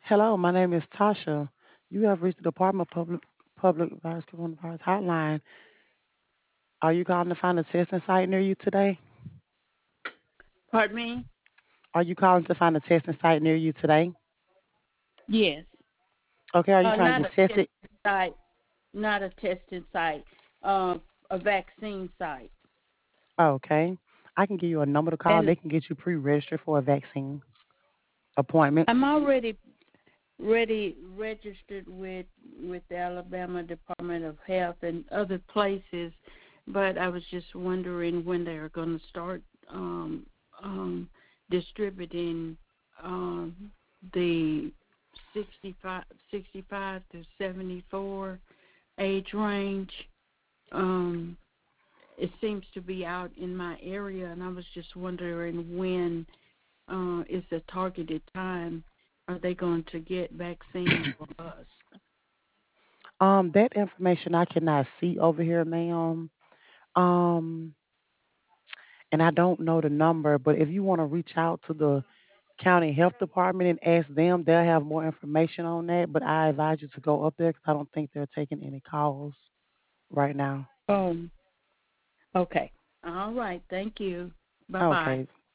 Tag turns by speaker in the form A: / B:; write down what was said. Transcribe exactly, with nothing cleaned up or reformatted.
A: Hello, my name is Tasha. You have reached the Department of Public Public Virus Coronavirus Hotline. Are you calling to find a testing site near you today?
B: Pardon me?
A: Are you calling to find a testing site near you today?
B: Yes.
A: Okay, are you
B: Uh,
A: trying to
B: not
A: get
B: a
A: tested?
B: testing site, not a testing site, uh, a vaccine site.
A: Okay. I can give you a number to call.
B: And
A: They can get you pre-registered for a vaccine appointment.
B: I'm already ready registered with with the Alabama Department of Health and other places, but I was just wondering when they are going to start um, um, distributing um, the sixty-five, sixty-five to seventy-four age range. Um, it seems to be out in my area, and I was just wondering when uh, is the targeted time are they going to get vaccines for us?
A: Um, that information I cannot see over here, ma'am. Um, and I don't know the number, but if you want to reach out to the county health department and ask them, they'll have more information on that. But I advise you to go up there because I don't think they're taking any calls right now.
B: Oh, okay. All right. Thank you. Bye bye.
A: Okay.